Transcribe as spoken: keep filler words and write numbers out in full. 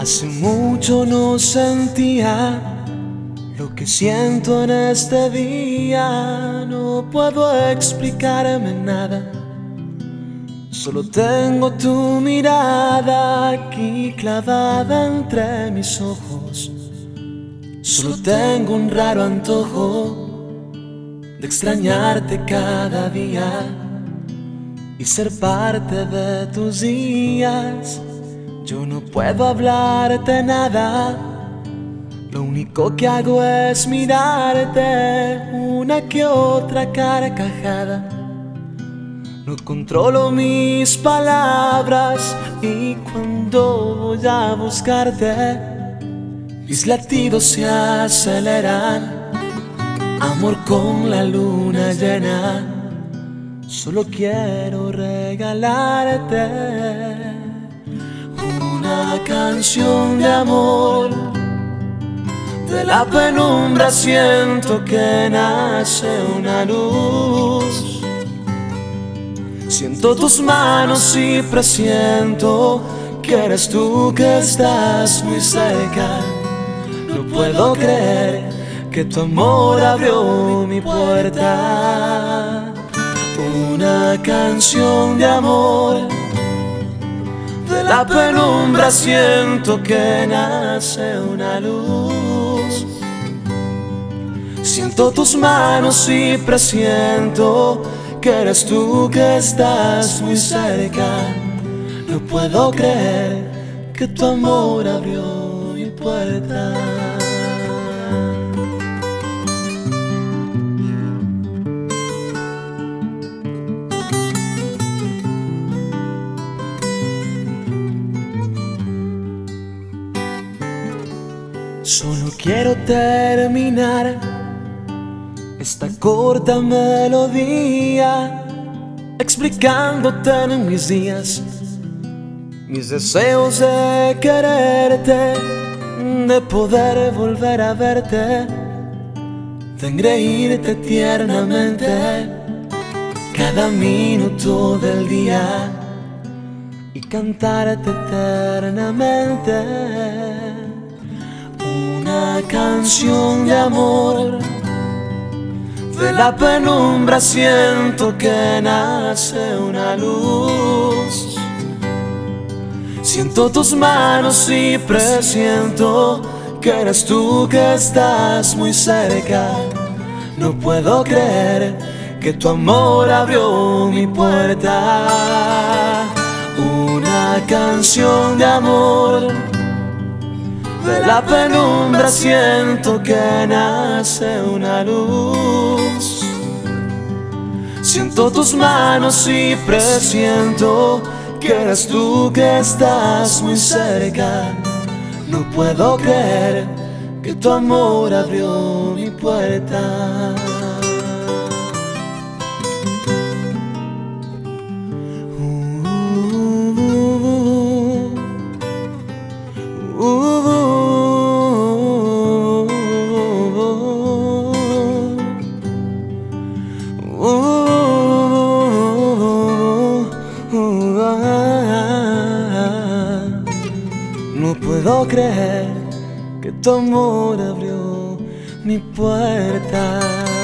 Hace mucho no sentía lo que siento en este día. No puedo explicarme nada, solo tengo tu mirada aquí clavada entre mis ojos. Solo tengo un raro antojo de extrañarte cada día y ser parte de tus días. Yo no puedo hablarte nada, lo único que hago es mirarte, una que otra carcajada. No controlo mis palabras y cuando voy a buscarte, mis latidos se aceleran. Amor con la luna llena, solo quiero regalarte una canción de amor. De la penumbra siento que nace una luz. Siento tus manos y presiento que eres tú, que estás muy cerca. No puedo creer que tu amor abrió mi puerta. Una canción de amor. De la penumbra siento que nace una luz. Siento tus manos y presiento que eres tú, que estás muy cerca. No puedo creer que tu amor abrió mi puerta. Solo quiero terminar esta corta melodía explicándote en mis días mis deseos de quererte, de poder volver a verte, de engreírte tiernamente cada minuto del día y cantarte eternamente. Una canción de amor. De la penumbra siento que nace una luz. Siento tus manos y presiento que eres tú, que estás muy cerca. No puedo creer que tu amor abrió mi puerta. Una canción de amor. De la penumbra siento que nace una luz. Siento tus manos y presiento que eres tú, que estás muy cerca. No puedo creer que tu amor abrió mi puerta. No puedo creer que tu amor abrió mi puerta.